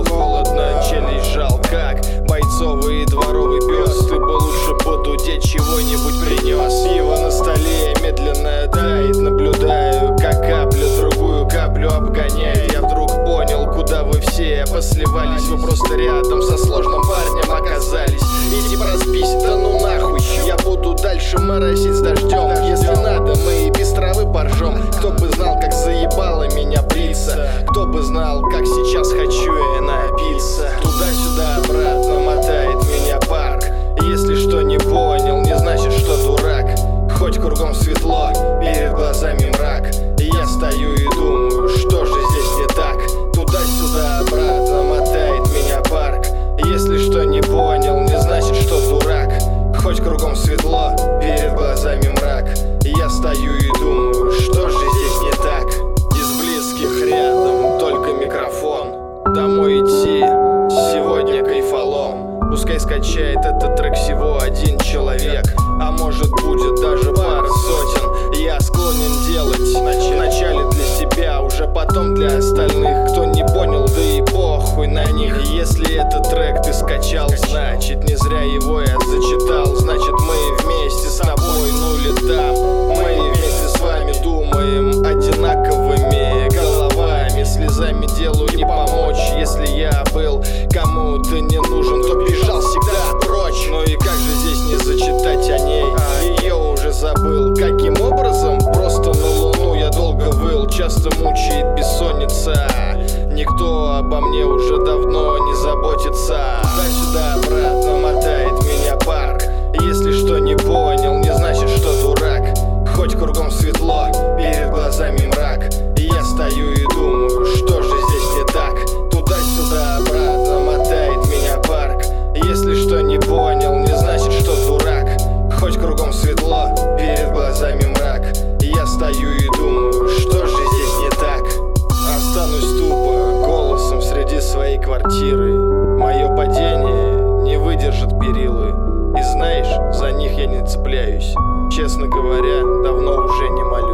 Стол холодно, челюсть сжал, как бойцовый дворовый пес. Ты бы лучше подудеть чего-нибудь принес. Пиво на столе медленно тает, наблюдаю, как капля другую каплю обгоняет. Я вдруг понял, куда вы все посливались. Вы просто рядом со сложным парнем оказались. Иди проспись, да ну нахуй. Я буду дальше моросить с дождем. Если надо, мы и без травы поржем. Кто бы знал, как заебало меня бриться. Кто бы знал, как сейчас хочу я напиться. Туда-сюда, обратно мотает меня парк. Если что не понял, не значит, что дурак. Хоть кругом светло, перед глазами мрак. Я стою и думаю, что же здесь не так. Туда-сюда, обратно мотает меня парк. Если что не понял, не значит, что дурак. Хоть кругом светло, перед глазами мрак. Я стою и думаю, что же здесь не так. Из близких рядом только микрофон. Домой идти сегодня кайфолом. Пускай скачает этот трек всего один человек, а может будет даже пара сотен. Я склонен делать вначале для себя, уже потом для остальных. Кто не понял, да и похуй на них. Если этот трек ты скачал, значит не зря его я зачитал. Значит мы вместе с тобой, ну или там. Мы вместе с вами думаем одинаковыми головами. Слезами делу не помочь. Если я был кому-то не нужен, то бежал всегда прочь. Ну и как же здесь не зачитать о ней? Ее уже забыл. Каким образом? Просто на луну я долго выл. Часто мучает бессонница. Никто обо мне уже давно не заботится. Туда-сюда, обратно мотает меня парк. Если что не понял, не значит, что дурак. Хоть кругом светло, перед глазами мрак. Я стою и думаю, что же здесь не так. Туда-сюда, обратно мотает меня парк. Если что не понял, не значит, что дурак. Хоть кругом светло, перед глазами мрак. Я стою и думаю, что же здесь не так. Останусь тупо голосом среди своей квартиры. Мое падение не выдержит перилы. И знаешь, за них я не цепляюсь. Честно говоря, давно уже не молюсь.